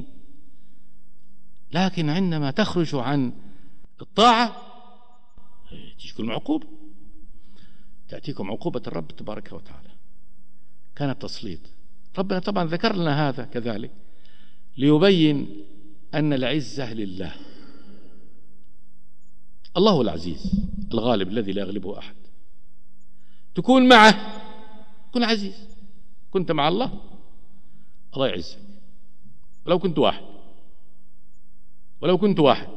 لكن عندما تخرج عن الطاعة تكون عقوبة. تأتيكم عقوبة الرب تبارك وتعالى. كان التسليط. ربنا طبعا ذكر لنا هذا كذلك ليبين أن العزة لله. الله العزيز الغالب الذي لا يغلبه أحد. تكون معه كن عزيز. كنت مع الله الله يعزك، ولو كنت واحد ولو كنت واحد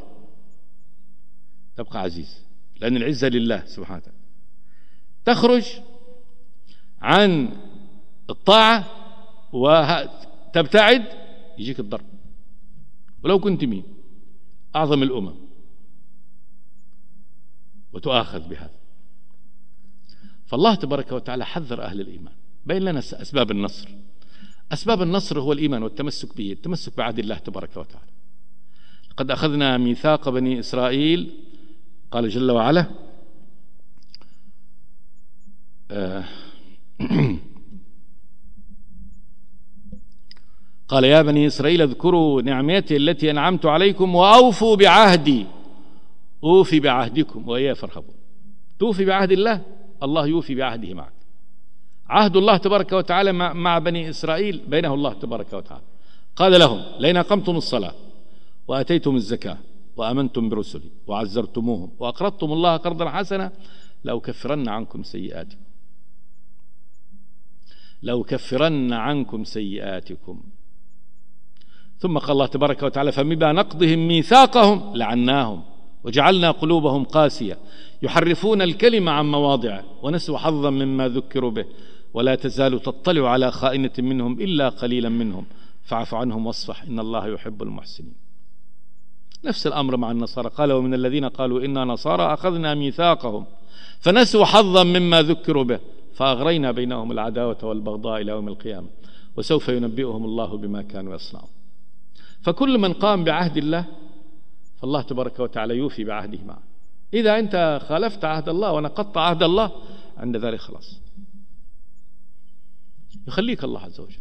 تبقى عزيز، لأن العزة لله سبحانه وتعالى. تخرج عن الطاعة وتبتعد يجيك الضرب، ولو كنت مين أعظم الأمم وتؤاخذ بهذا. فالله تبارك وتعالى حذر أهل الإيمان، بين لنا أسباب النصر. أسباب النصر هو الإيمان والتمسك به، التمسك بعهد الله تبارك وتعالى. لقد أخذنا ميثاق بني إسرائيل، قال جل وعلا آه قال يا بني إسرائيل اذكروا نعمتي التي أنعمت عليكم وأوفوا بعهدي أوفي بعهدكم وإياي فارهبون. توفي بعهد الله، الله يوفي بعهده معك. عهد الله تبارك وتعالى مع بني إسرائيل بينه الله تبارك وتعالى. قال لهم لئن أقمتم الصلاة وأتيتم الزكاة وآمنتم برسلي وعزرتموهم وأقرضتم الله قرضا حسنا لأكفرن عنكم سيئاتكم لأكفرن عنكم سيئاتكم ثم قال الله تبارك وتعالى فبما نقضهم ميثاقهم لعناهم وجعلنا قلوبهم قاسية يحرفون الكلمة عن مواضعه ونسوا حظا مما ذكروا به ولا تزال تطلع على خائنة منهم إلا قليلا منهم فاعف عنهم واصفح إن الله يحب المحسنين. نفس الأمر مع النصارى. قال ومن الذين قالوا إنا نصارى أخذنا ميثاقهم فنسوا حظا مما ذكروا به فأغرينا بينهم العداوة والبغضاء إلى يوم القيامة وسوف ينبئهم الله بما كانوا يصنعون. فكل من قام بعهد الله فالله تبارك وتعالى يوفي بعهده معه. إذا أنت خالفت عهد الله ونقضت عهد الله عند ذلك خلاص يخليك الله عز وجل.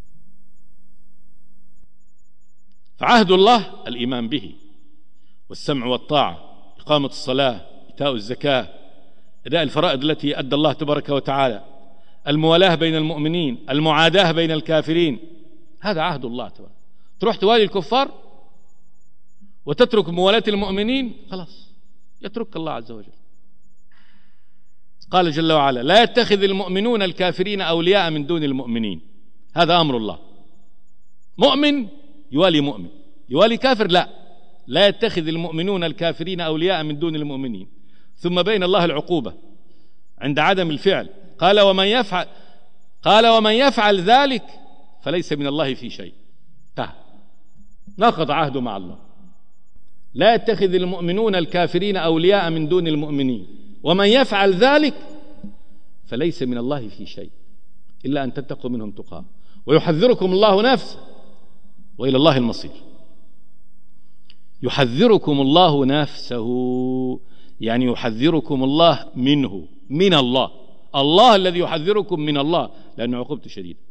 فعهد الله الإيمان به والسمع والطاعة، إقامة الصلاة، إيتاء الزكاة، أداء الفرائض التي أدى الله تبارك وتعالى، الموالاة بين المؤمنين، المعاداة بين الكافرين. هذا عهد الله تبارك. تروح توالي الكفار وتترك موالاة المؤمنين خلاص يترك الله عز وجل. قال جل وعلا لا يتخذ المؤمنون الكافرين أولياء من دون المؤمنين. هذا أمر الله. مؤمن يوالي مؤمن، يوالي كافر لا. لا يتخذ المؤمنون الكافرين أولياء من دون المؤمنين. ثم بين الله العقوبة عند عدم الفعل. قال ومن يفعل قال ومن يفعل ذلك فليس من الله في شيء. تعال نقض عهده مع الله. لا يتخذ المؤمنون الكافرين أولياء من دون المؤمنين ومن يفعل ذلك فليس من الله في شيء إلا أن تتقوا منهم تقاه ويحذركم الله نفسه وإلى الله المصير. يحذركم الله نفسه يعني يحذركم الله منه، من الله، الله الذي يحذركم من الله لأن عقوبته شديدة.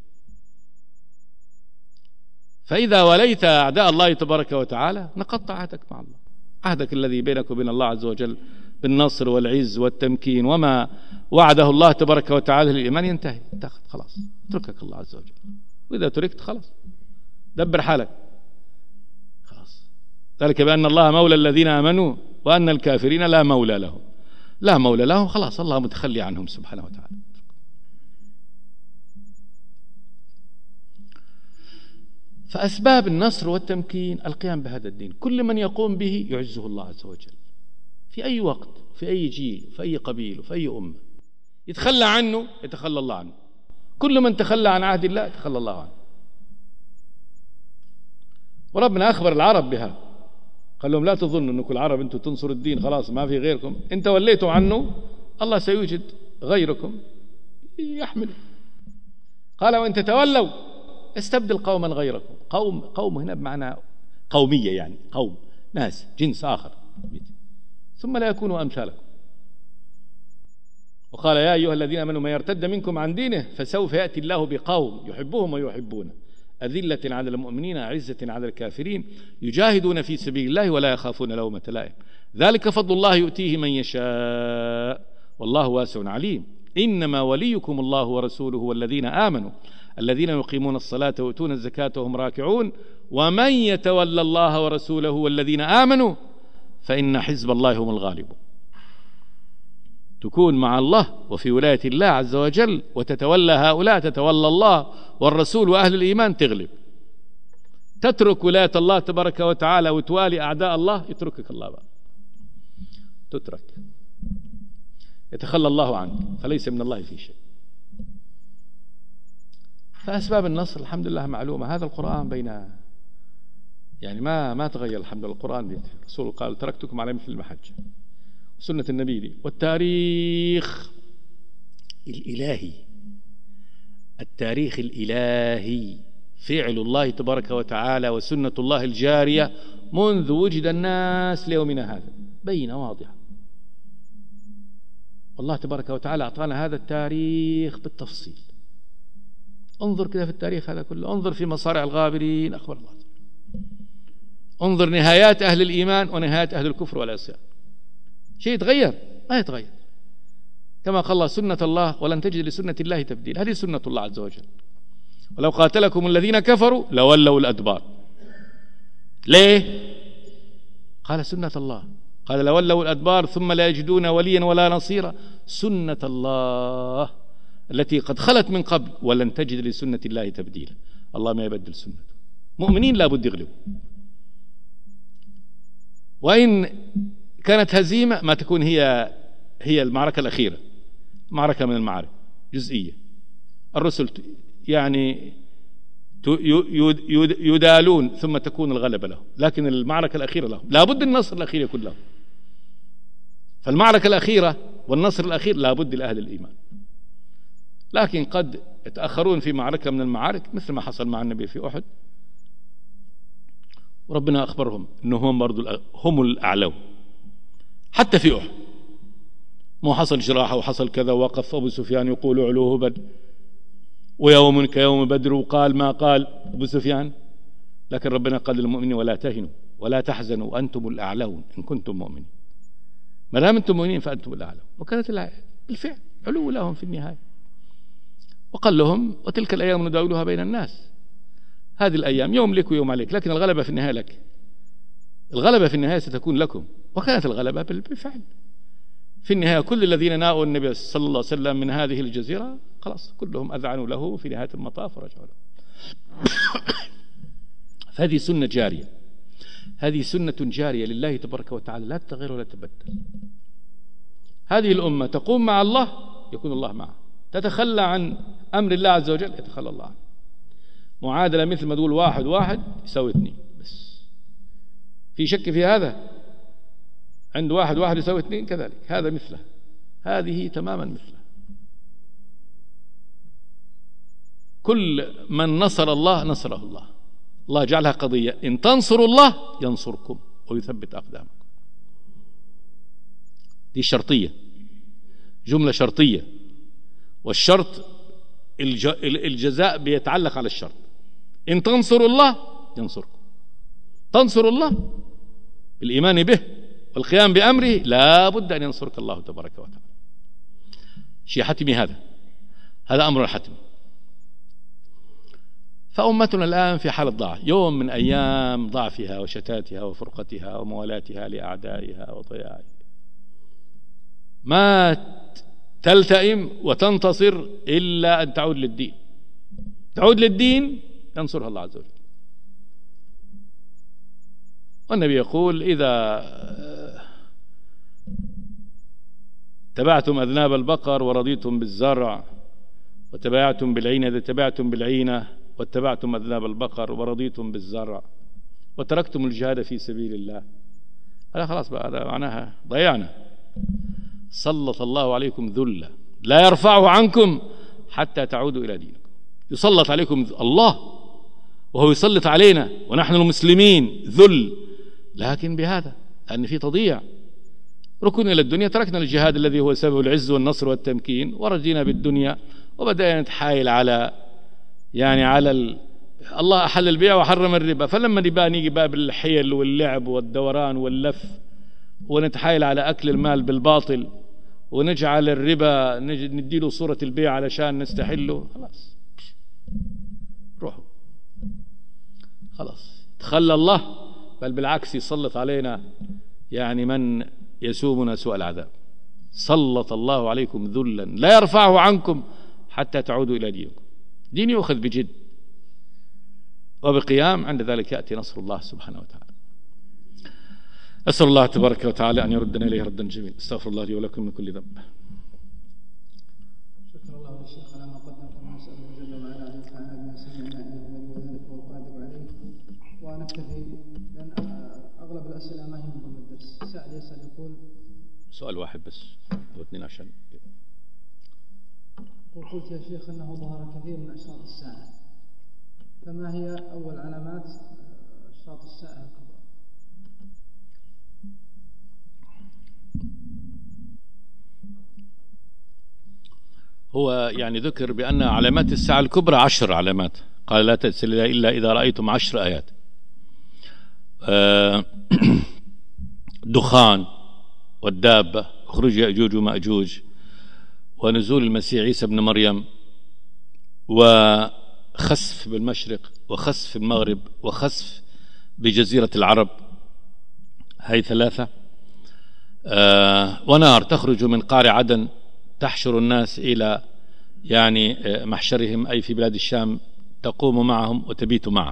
فإذا وليت أعداء الله تبارك وتعالى نقضت عهدك مع الله، عهدك الذي بينك وبين الله عز وجل بالنصر والعز والتمكين وما وعده الله تبارك وتعالى للإيمان ينتهي، انتهت خلاص، اتركك الله عز وجل. وإذا تركت خلاص دبر حالك خلاص. ذلك بأن الله مولى الذين آمنوا وأن الكافرين لا مولى لهم، لا مولى لهم خلاص، الله متخلي عنهم سبحانه وتعالى. فأسباب النصر والتمكين القيام بهذا الدين. كل من يقوم به يعزه الله عز وجل في أي وقت، في أي جيل، في أي قبيل، في أي أمة. يتخلى عنه يتخلى الله عنه. كل من تخلى عن عهد الله يتخلى الله عنه. وربنا أخبر العرب بها، قال لهم لا تظنوا أنكم العرب أنتم تنصروا الدين خلاص ما في غيركم، أنت وليتوا عنه الله سيوجد غيركم يحمل. قال وإن تتولوا استبدل قوما غيركم. قوم قوم هنا بمعنى قومية، يعني قوم ناس جنس آخر ثم لا يكونوا أمثالكم. وقال يا أيها الذين آمنوا من يرتد منكم عن دينه فسوف يأتي الله بقوم يحبهم ويحبونه أذلة على المؤمنين أعزة على الكافرين يجاهدون في سبيل الله ولا يخافون لومة لائم ذلك فضل الله يؤتيه من يشاء والله واسع عليم. إنما وليكم الله ورسوله والذين آمنوا الذين يقيمون الصلاة ويؤتون الزكاة وهم راكعون ومن يتولى الله ورسوله والذين آمنوا فإن حزب الله هم الغالبون. تكون مع الله وفي ولاية الله عز وجل وتتولى هؤلاء، تتولى الله والرسول وأهل الإيمان، تغلب. تترك ولاية الله تبارك وتعالى وتوالي أعداء الله، يتركك الله بقى، تترك، يتخلى الله عنك، فليس من الله في شيء. فأسباب النصر الحمد لله معلومة. هذا القرآن بين يعني ما ما تغير الحمد لله. القرآن الرسول قال تركتكم على مثل المحجة، سنة النبي دي، والتاريخ الإلهي، التاريخ الإلهي فعل الله تبارك وتعالى وسنة الله الجارية منذ وجد الناس ليومنا هذا، بينة واضحة. والله تبارك وتعالى أعطانا هذا التاريخ بالتفصيل. انظر كده في التاريخ هذا كله، انظر في مصارع الغابرين أخبر الله، انظر نهايات أهل الإيمان ونهايات أهل الكفر والعصيان. شيء يتغير؟ ما يتغير. كما قال الله سنة الله ولن تجد لسنة الله تبديل. هذه سنة الله عز وجل. ولو قاتلكم الذين كفروا لولوا الأدبار. ليه؟ قال سنة الله، قال لولوا الأدبار ثم لا يجدون وليا ولا نصيرا. سنة الله التي قد خلت من قبل ولن تجد لسنة الله تبديلا. الله ما يبدل سنته. مؤمنين لا بد يغلبوا، وإن كانت هزيمة ما تكون هي هي المعركة الأخيرة، معركة من المعارك جزئية. الرسل يعني يدالون ثم تكون الغلبة لهم، لكن المعركة الأخيرة لهم، لا بد النصر الأخير يكون لهم. فالمعركة الأخيرة والنصر الأخير لا بد لأهل الإيمان. لكن قد يتأخرون في معركة من المعارك مثل ما حصل مع النبي في أحد، وربنا أخبرهم أنهم برضو هم الأعلون حتى في أحد. مو حصل جراحة وحصل كذا، وقف أبو سفيان يقول علوه بدر ويوم كيوم بدر، وقال ما قال أبو سفيان، لكن ربنا قال للمؤمنين ولا تهنوا ولا تحزنوا وأنتم الأعلون إن كنتم مؤمنين. ما دام أنتم مؤمنين فأنتم الأعلون. وكانت بالفعل علو لهم في النهاية. وقال لهم وتلك الأيام نداولها بين الناس. هذه الأيام يوم لك ويوم عليك، لكن الغلبة في النهاية لك، الغلبة في النهاية ستكون لكم. وكانت الغلبة بالفعل في النهاية. كل الذين ناءوا النبي صلى الله عليه وسلم من هذه الجزيرة خلاص كلهم أذعنوا له في نهاية المطاف ورجعوا له. فهذه سنة جارية، هذه سنة جارية لله تبارك وتعالى لا تتغير ولا تبدل. هذه الأمة تقوم مع الله يكون الله معها، تتخلى عن أمر الله عز وجل يتخلى الله عنه. معادلة مثل ما تقول واحد واحد يساوي اثنين بس. في شك في هذا؟ عند واحد واحد يساوي اثنين كذلك، هذا مثله، هذه تماما مثله. كل من نصر الله نصره الله. الله جعلها قضية إن تنصروا الله ينصركم ويثبت أقدامكم. دي شرطية، جملة شرطية، والشرط الجزاء بيتعلق على الشرط. إن تنصروا الله ينصركم. تنصروا الله بالإيمان به والقيام بأمره لا بد أن ينصرك الله تبارك وتعالى. شيء حتمي، هذا هذا أمر حتمي. فأمتنا الآن في حالة ضعف، يوم من أيام ضعفها وشتاتها وفرقتها وموالاتها لأعدائها وضياعها، ما تلتئم وتنتصر إلا أن تعود للدين. تعود للدين ينصرها الله عز وجل. والنبي يقول إذا تبعتم أذناب البقر ورضيتم بالزرع وتبعتم بالعينة، إذا تبعتم بالعينة واتبعتم أذناب البقر ورضيتم بالزرع وتركتم الجهاد في سبيل الله، هذا خلاص بقى، هذا معناها ضيعنا. سلط الله عليكم ذلة لا يرفعه عنكم حتى تعودوا إلى دينكم. يسلط عليكم الله وهو يسلط علينا ونحن المسلمين ذل، لكن بهذا أن في تضييع. ركن إلى الدنيا، تركنا الجهاد الذي هو سبب العز والنصر والتمكين ورجينا بالدنيا، وبدأنا نتحايل على يعني على ال... الله أحل البيع وحرم الربا، فلما الربا نيجي باب الحيل واللعب والدوران واللف ونتحايل على أكل المال بالباطل ونجعل الربا نديله صورة البيع علشان نستحله، خلاص روحوا، خلاص تخلى الله، بل بالعكس يسلط علينا يعني من يسومنا سوء العذاب. سلط الله عليكم ذلا لا يرفعه عنكم حتى تعودوا إلى دينكم. دين يؤخذ بجد وبقيام، عند ذلك يأتي نصر الله سبحانه وتعالى. أسأل الله تبارك وتعالى أن يردنا إليه ردا جميلا. استغفر الله لي ولكم من كل ذنب. شكر الله للشيخ على ما قدم، كما نسأله جل وعلا أن ينفعنا بما سمعنا إنه ولي ذلك والقادر عليه. ونكتفي لأن أغلب الأسئلة ما هي من ضمن الدرس. سائل يسأل يقول سؤال واحد بس أو اثنين عشان قلت يا شيخ أنه ظهر كثير من أشراط الساعة، فما هي أول علامات أشراط الساعة الكبرى؟ هو يعني ذكر بأن علامات الساعة الكبرى عشر علامات، قال لا تأتي إلا إذا رأيتم عشر آيات. دخان والدابة، خروج يأجوج ومأجوج، ونزول المسيح عيسى ابن مريم، وخسف بالمشرق، وخسف المغرب، وخسف بجزيرة العرب، هاي ثلاثة. آه ونار تخرج من قعر عدن تحشر الناس إلى يعني محشرهم، أي في بلاد الشام، تقوم معهم وتبيت معهم.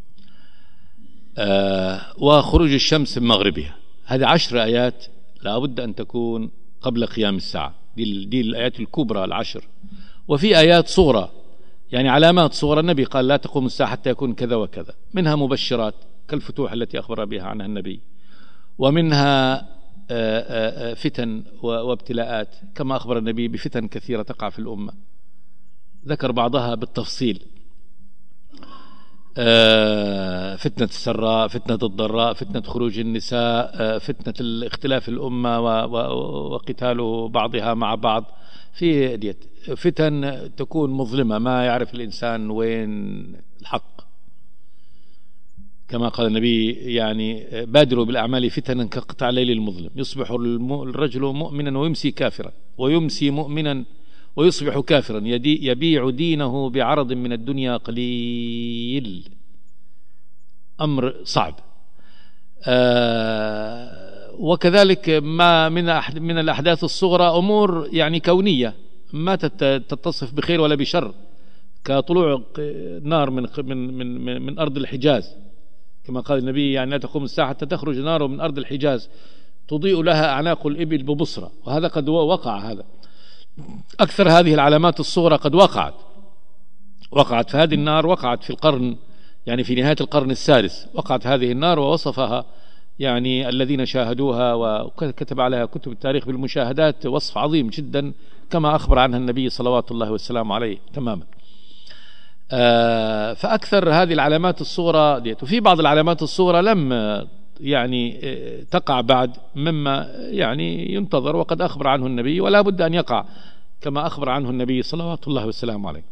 آه وخروج الشمس من مغربها. هذه عشر آيات لا بد أن تكون قبل قيام الساعة. دي, دي الآيات الكبرى العشر. وفي آيات صغرى يعني علامات صغرى، النبي قال لا تقوم الساعة حتى يكون كذا وكذا، منها مبشرات كالفتوح التي أخبر بها عنها النبي، ومنها فتن وابتلاءات كما أخبر النبي بفتن كثيرة تقع في الأمة، ذكر بعضها بالتفصيل: فتنة السراء، فتنة الضراء، فتنة خروج النساء، فتنة اختلاف الأمة وقتال بعضها مع بعض، في ديت فتن تكون مظلمة ما يعرف الإنسان وين الحق، كما قال النبي يعني بادروا بالأعمال فتنا كقطع الليل المظلم، يصبح الرجل مؤمنا ويمسي كافرا، ويمسي مؤمنا ويصبح كافرا، يبيع دينه بعرض من الدنيا قليل. أمر صعب. آه وكذلك ما من من الأحداث الصغرى أمور يعني كونية ما تتصف بخير ولا بشر، كطلوع نار من من من من أرض الحجاز، كما قال النبي يعني لا تقوم الساعة حتى تخرج نار من أرض الحجاز تضيء لها أعناق الإبل ببصرة، وهذا قد وقع. هذا أكثر هذه العلامات الصغرى قد وقعت وقعت فهذه النار وقعت في القرن يعني في نهاية القرن السادس، وقعت هذه النار ووصفها يعني الذين شاهدوها وكتب عليها كتب التاريخ بالمشاهدات وصف عظيم جدا كما أخبر عنها النبي صلوات الله والسلام عليه تماما. آه فأكثر هذه العلامات الصغرى ديت، وفي بعض العلامات الصغرى لم يعني تقع بعد مما يعني ينتظر وقد أخبر عنه النبي، ولا بد أن يقع كما أخبر عنه النبي صلوات الله والسلام عليه.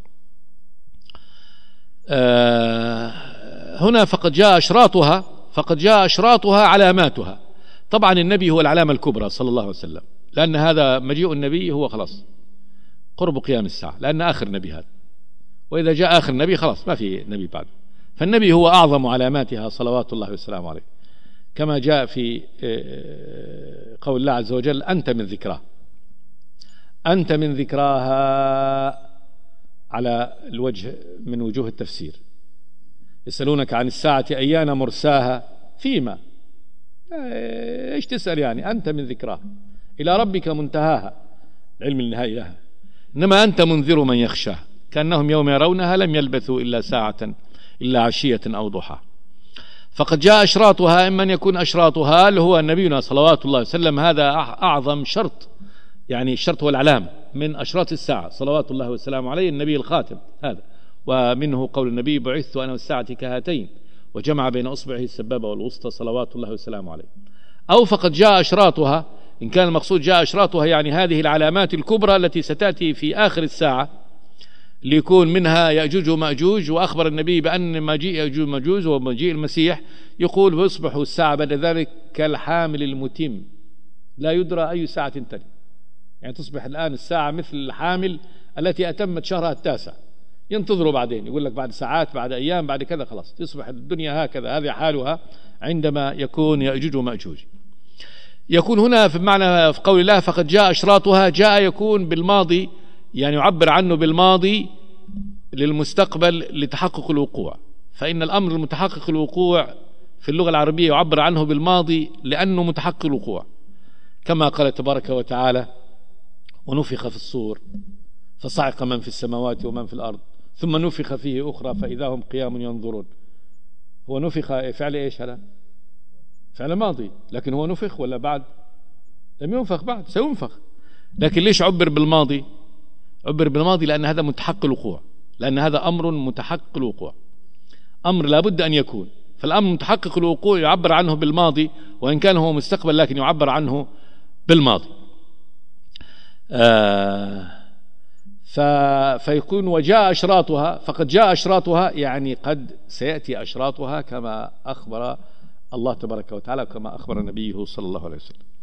آه هنا فقد جاء أشراطها فقد جاء أشراطها علاماتها. طبعا النبي هو العلامة الكبرى صلى الله عليه وسلم، لأن هذا مجيء النبي هو خلاص قرب قيام الساعة، لأن آخر نبي هذا، وإذا جاء آخر نبي خلاص ما في نبي بعد، فالنبي هو أعظم علاماتها صلوات الله والسلام عليه، كما جاء في قول الله عز وجل: أنت من ذكراه، أنت من ذكراها، على الوجه من وجوه التفسير. يسألونك عن الساعة أيان مرساها فيما، إيش تسأل يعني؟ أنت من ذكراها، إلى ربك منتهاها، علم النهاية لها، إنما أنت منذر من يخشاها كأنهم يوم يرونها لم يلبثوا إلا ساعة إلا عشية أو ضحى. فقد جاء أشراطها، إما أن يكون أشراطها اللي هو نبينا صلوات الله وسلم، هذا أعظم شرط، يعني الشرط هو العلام من أشراط الساعة صلوات الله والسلام عليه، النبي الخاتم هذا، ومنه قول النبي: بعثت أنا والساعة كهاتين، وجمع بين أصبعه السبابة والوسطى صلوات الله والسلام عليه. أو فقد جاء أشراطها، إن كان المقصود جاء أشراطها يعني هذه العلامات الكبرى التي ستأتي في آخر الساعة، ليكون منها يأجوج ومأجوج، وأخبر النبي بأن مجيء يأجوج ومأجوج ومجيء المسيح يقول: ويصبح الساعة بعد ذلك كالحامل المتم لا يدرى أي ساعة تلي. يعني تصبح الآن الساعة مثل الحامل التي أتمت شهرها التاسع، ينتظروا بعدين، يقول لك بعد ساعات بعد أيام بعد كذا خلاص تصبح الدنيا هكذا. هذه حالها عندما يكون يأجوج ومأجوج. يكون هنا في معنى في قول الله فقد جاء أشراطها، جاء يكون بالماضي، يعني يعبر عنه بالماضي للمستقبل لتحقق الوقوع، فإن الأمر المتحقق الوقوع في اللغة العربية يعبر عنه بالماضي لأنه متحقق الوقوع، كما قال تبارك وتعالى ونفخ في الصور فصعق من في السماوات ومن في الأرض ثم نفخ فيه أخرى فإذا هم قيام ينظرون. هو نفخ فعل إيش هذا؟ فعل ماضي، لكن هو نفخ ولا بعد؟ لم ينفخ بعد، سينفخ. لكن ليش عبر بالماضي؟ عبر بالماضي لأن هذا متحقق الوقوع، لأن هذا أمر متحقق الوقوع، أمر لابد أن يكون. فالأمر متحقق الوقوع يعبر عنه بالماضي، وإن كان هو مستقبل لكن يعبر عنه بالماضي. آه ف... فيكون وجاء أشراطها، فقد جاء أشراطها يعني قد سيأتي أشراطها كما أخبر الله تبارك وتعالى، كما أخبر نبيه صلى الله عليه وسلم.